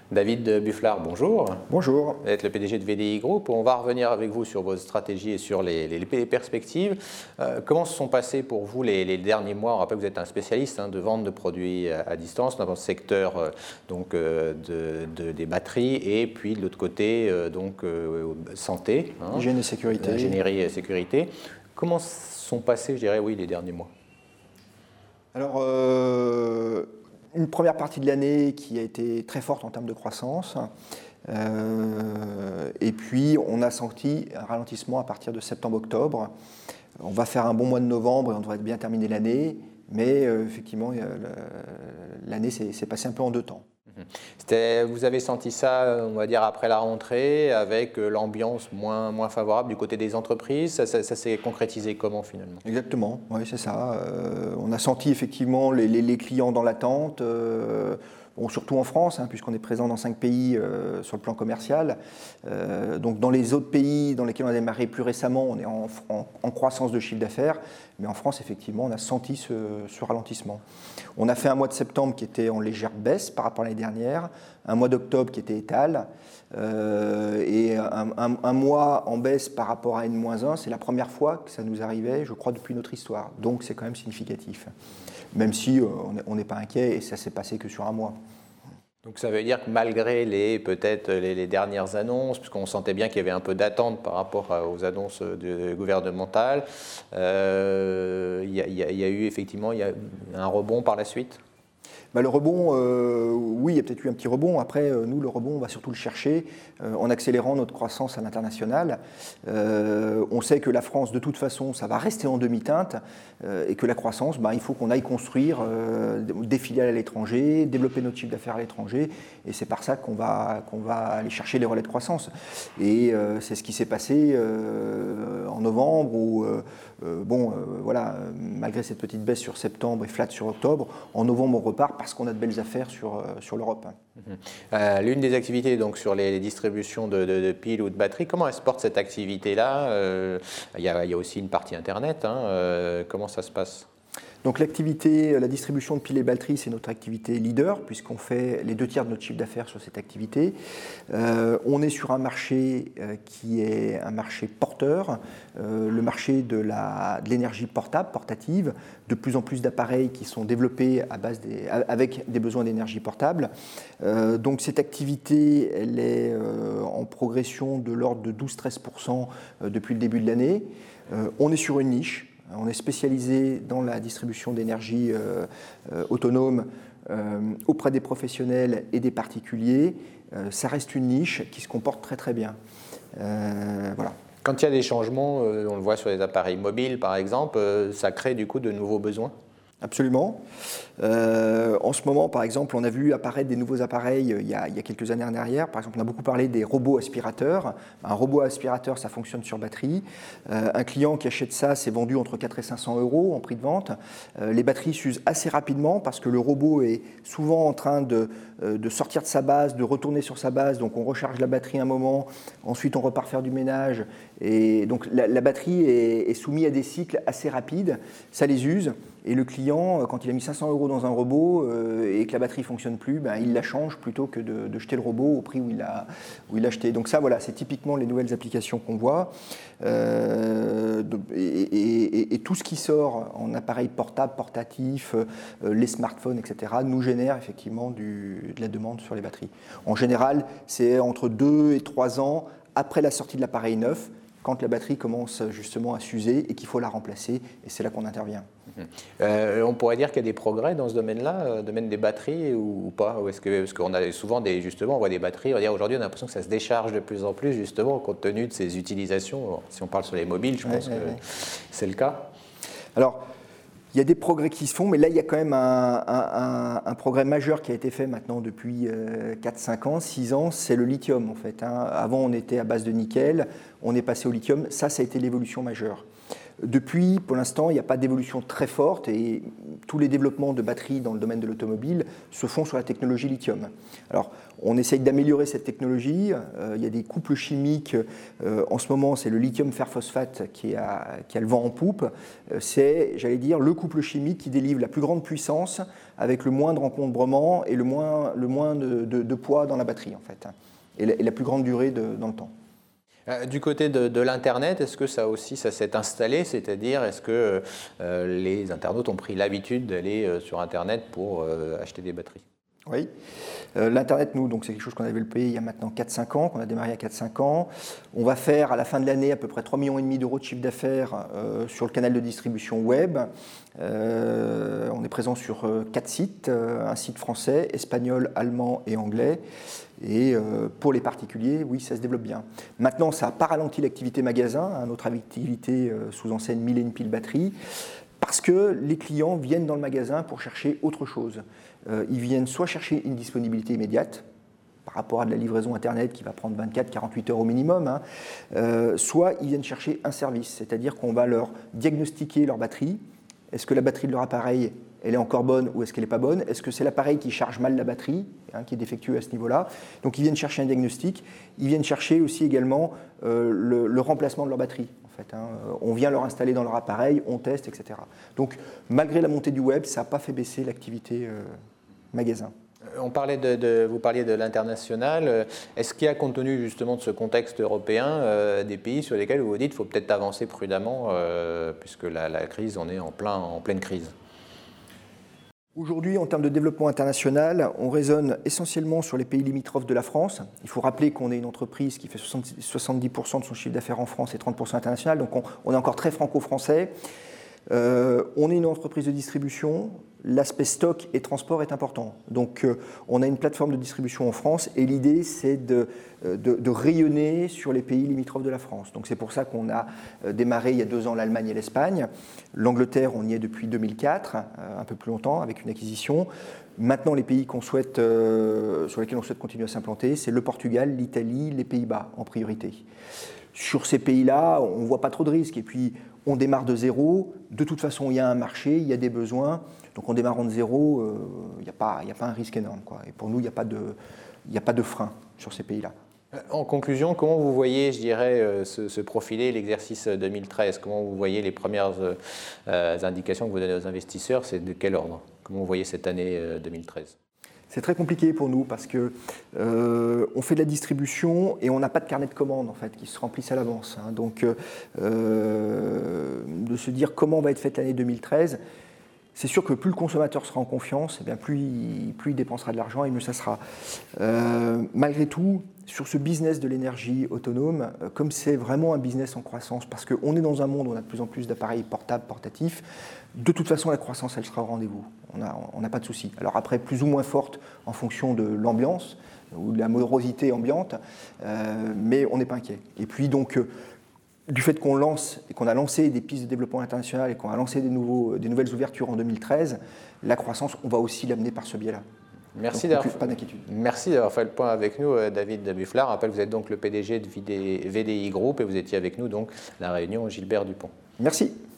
David Bufflard, bonjour. Bonjour. Vous êtes le PDG de VDI Group. On va revenir avec vous sur vos stratégies et sur les perspectives. Comment se sont passés pour vous les derniers mois? On rappelle que vous êtes un spécialiste de vente de produits à distance dans le secteur des batteries et puis de l'autre côté santé, Hygiène et sécurité. Ingénierie et sécurité. Comment se sont passés, je dirais, les derniers mois? Alors, une première partie de l'année qui a été très forte en termes de croissance. Et puis, on a senti un ralentissement à partir de septembre-octobre. On va faire un bon mois de novembre et on devrait bien terminer l'année. Mais effectivement, l'année s'est passée un peu en deux temps. Vous avez senti ça, on va dire, après la rentrée, avec l'ambiance moins favorable du côté des entreprises. Ça s'est concrétisé comment finalement? Exactement, oui, c'est ça. On a senti effectivement les clients dans l'attente, surtout en France, puisqu'on est présent dans 5 pays sur le plan commercial. Donc dans les autres pays dans lesquels on a démarré plus récemment, on est en croissance de chiffre d'affaires. Mais en France, effectivement, on a senti ce ralentissement. On a fait un mois de septembre qui était en légère baisse par rapport à l'année dernière, un mois d'octobre qui était étal, et un mois en baisse par rapport à N-1. C'est la première fois que ça nous arrivait, je crois, depuis notre histoire. Donc c'est quand même significatif, même si on n'est pas inquiet et ça s'est passé que sur un mois. Donc ça veut dire que malgré peut-être les dernières annonces, puisqu'on sentait bien qu'il y avait un peu d'attente par rapport aux annonces gouvernementales, il y a eu effectivement un rebond par la suite? Le rebond, oui, il y a peut-être eu un petit rebond. Après, nous, le rebond, on va surtout le chercher en accélérant notre croissance à l'international. On sait que la France, de toute façon, ça va rester en demi-teinte et que la croissance, il faut qu'on aille construire des filiales à l'étranger, développer notre chiffre d'affaires à l'étranger. Et c'est par ça qu'on va aller chercher les relais de croissance. Et c'est ce qui s'est passé en novembre où, malgré cette petite baisse sur septembre et flat sur octobre, en novembre, on repart parce qu'on a de belles affaires sur l'Europe. L'une des activités donc, sur les distributions de piles ou de batteries, comment elle se porte cette activité-là? Il y a aussi une partie Internet. Comment ça se passe? Donc la distribution de piles et batteries, c'est notre activité leader, puisqu'on fait les 2 tiers de notre chiffre d'affaires sur cette activité. On est sur un marché qui est un marché porteur, le marché de l'énergie portable, portative, de plus en plus d'appareils qui sont développés avec des besoins d'énergie portable. Donc cette activité, elle est en progression de l'ordre de 12-13% depuis le début de l'année. On est sur une niche. On est spécialisé dans la distribution d'énergie autonome auprès des professionnels et des particuliers. Ça reste une niche qui se comporte très très bien. Voilà. Quand il y a des changements, on le voit sur les appareils mobiles par exemple, ça crée du coup de nouveaux besoins? Absolument. En ce moment, par exemple, on a vu apparaître des nouveaux appareils il y a quelques années en arrière. Par exemple, on a beaucoup parlé des robots aspirateurs. Un robot aspirateur, ça fonctionne sur batterie. Un client qui achète ça, c'est vendu entre 400 et 500 € en prix de vente. Les batteries s'usent assez rapidement parce que le robot est souvent en train de sortir de sa base, de retourner sur sa base. Donc on recharge la batterie un moment, ensuite on repart faire du ménage. Et donc la batterie est soumise à des cycles assez rapides. Ça les use. Et le client, quand il a mis 500 € dans un robot et que la batterie ne fonctionne plus, il la change plutôt que de jeter le robot au prix où il l'a acheté. Donc ça, voilà, c'est typiquement les nouvelles applications qu'on voit. Et tout ce qui sort en appareil portable, portatif, les smartphones, etc., nous génère effectivement de la demande sur les batteries. En général, c'est entre 2 et 3 ans après la sortie de l'appareil neuf, quand la batterie commence justement à s'user et qu'il faut la remplacer, et c'est là qu'on intervient. On pourrait dire qu'il y a des progrès dans ce domaine-là, domaine des batteries ou pas? Parce qu'on a souvent on voit des batteries, on va dire aujourd'hui on a l'impression que ça se décharge de plus en plus justement compte tenu de ses utilisations. Si on parle sur les mobiles, je pense que c'est le cas. Alors, il y a des progrès qui se font, mais là, il y a quand même un progrès majeur qui a été fait maintenant depuis 4, 5 ans, 6 ans, c'est le lithium en fait. Avant, on était à base de nickel, on est passé au lithium, ça a été l'évolution majeure. Depuis, pour l'instant, il n'y a pas d'évolution très forte et tous les développements de batteries dans le domaine de l'automobile se font sur la technologie lithium. Alors, on essaye d'améliorer cette technologie. Il y a des couples chimiques. En ce moment, c'est le lithium fer phosphate qui a le vent en poupe. C'est, j'allais dire, le couple chimique qui délivre la plus grande puissance avec le moindre encombrement et le moins de poids dans la batterie, en fait, et la plus grande durée dans le temps. Du côté de l'Internet, est-ce que ça aussi, ça s'est installé? C'est-à-dire, est-ce que les internautes ont pris l'habitude d'aller sur Internet pour acheter des batteries? Oui. L'Internet, nous, donc c'est quelque chose qu'on a développé il y a maintenant 4-5 ans, qu'on a démarré il y a 4-5 ans. On va faire à la fin de l'année à peu près 3,5 millions d'euros de chiffre d'affaires sur le canal de distribution web. On est présent sur 4 sites, un site français, espagnol, allemand et anglais. Et pour les particuliers, oui, ça se développe bien. Maintenant, ça n'a pas ralenti l'activité magasin, notre activité sous enseigne Mille et une piles batterie, parce que les clients viennent dans le magasin pour chercher autre chose. Ils viennent soit chercher une disponibilité immédiate, par rapport à de la livraison Internet qui va prendre 24-48 heures au minimum, soit ils viennent chercher un service, c'est-à-dire qu'on va leur diagnostiquer leur batterie. Est-ce que la batterie de leur appareil, elle est encore bonne ou est-ce qu'elle n'est pas bonne? Est-ce que c'est l'appareil qui charge mal la batterie, qui est défectueux à ce niveau-là? Donc ils viennent chercher un diagnostic. Ils viennent chercher aussi également le remplacement de leur batterie. En fait, on vient leur installer dans leur appareil, on teste, etc. Donc malgré la montée du web, ça n'a pas fait baisser l'activité magasin. Vous parliez de l'international. Est-ce qu'il y a, compte tenu justement de ce contexte européen, des pays sur lesquels vous vous dites qu'il faut peut-être avancer prudemment, puisque la crise, on est en pleine crise? Aujourd'hui, en termes de développement international, on raisonne essentiellement sur les pays limitrophes de la France. Il faut rappeler qu'on est une entreprise qui fait 70% de son chiffre d'affaires en France et 30% international, donc on est encore très franco-français. On est une entreprise de distribution, l'aspect stock et transport est important. Donc on a une plateforme de distribution en France et l'idée c'est de rayonner sur les pays limitrophes de la France. Donc c'est pour ça qu'on a démarré il y a 2 ans l'Allemagne et l'Espagne. L'Angleterre, on y est depuis 2004, un peu plus longtemps avec une acquisition. Maintenant les pays sur lesquels on souhaite continuer à s'implanter, c'est le Portugal, l'Italie, les Pays-Bas en priorité. Sur ces pays-là, on ne voit pas trop de risques. Et puis, on démarre de zéro. De toute façon, il y a un marché, il y a des besoins. Donc, en démarrant de zéro, il n'y a pas un risque énorme, quoi. Et pour nous, il n'y a pas de frein sur ces pays-là. En conclusion, comment vous voyez, je dirais, se profiler l'exercice 2013? Comment vous voyez les premières indications que vous donnez aux investisseurs? C'est de quel ordre? Comment vous voyez cette année 2013? C'est très compliqué pour nous parce que on fait de la distribution et on n'a pas de carnet de commandes en fait qui se remplissent à l'avance. Donc de se dire comment va être faite l'année 2013, c'est sûr que plus le consommateur sera en confiance, et bien plus il dépensera de l'argent et mieux ça sera. Malgré tout, sur ce business de l'énergie autonome, comme c'est vraiment un business en croissance, parce qu'on est dans un monde où on a de plus en plus d'appareils portables, portatifs, de toute façon la croissance elle sera au rendez-vous. On n'a pas de souci. Alors après, plus ou moins forte en fonction de l'ambiance ou de la morosité ambiante, mais on n'est pas inquiet. Et puis donc, du fait qu'on a lancé des pistes de développement international et qu'on a lancé des nouvelles ouvertures en 2013, la croissance, on va aussi l'amener par ce biais-là. Merci d'avoir fait le point avec nous, David Bufflard. Je rappelle que vous êtes donc le PDG de VDI Group et vous étiez avec nous donc à la réunion Gilbert Dupont. Merci.